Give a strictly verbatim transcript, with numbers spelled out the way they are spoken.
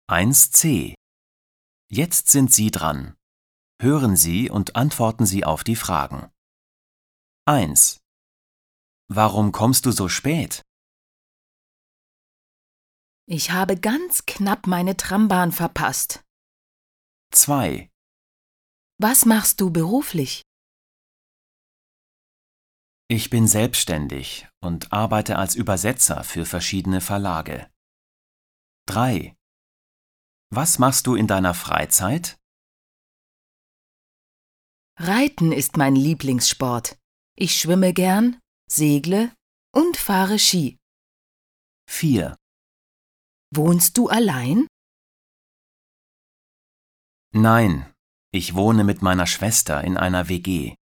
eins c. Jetzt sind Sie dran. Hören Sie und antworten Sie auf die Fragen. eins. Warum kommst du so spät? Ich habe ganz knapp meine Trambahn verpasst. zwei. Was machst du beruflich? Ich bin selbstständig und arbeite als Übersetzer für verschiedene Verlage. drei. Was machst du in deiner Freizeit? Reiten ist mein Lieblingssport. Ich schwimme gern, segle und fahre Ski. vier. Wohnst du allein? Nein, ich wohne mit meiner Schwester in einer W G.